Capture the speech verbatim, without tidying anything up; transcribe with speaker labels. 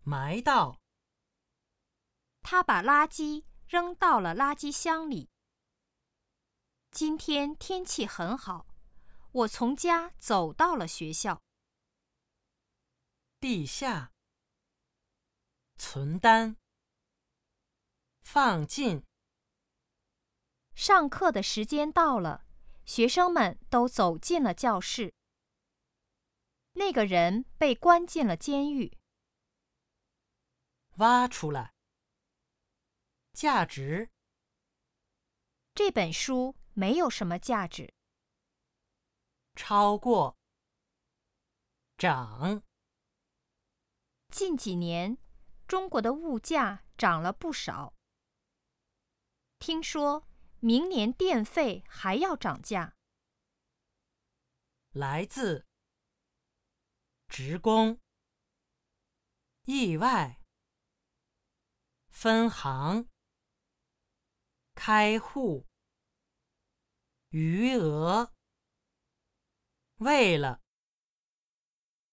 Speaker 1: 埋到。
Speaker 2: 他把垃圾扔到了垃圾箱里。今天天气很好，我从家走到了学校。
Speaker 1: 地下。存单。放进。
Speaker 2: 上课的时间到了，学生们都走进了教室。那个人被关进了监狱。
Speaker 1: 挖出来。价值。
Speaker 2: 这本书没有什么价值。
Speaker 1: 超过。涨。
Speaker 2: 近几年，中国的物价涨了不少。听说明年电费还要涨价。
Speaker 1: 来自。职工。意外。分行。开户。余额。为了。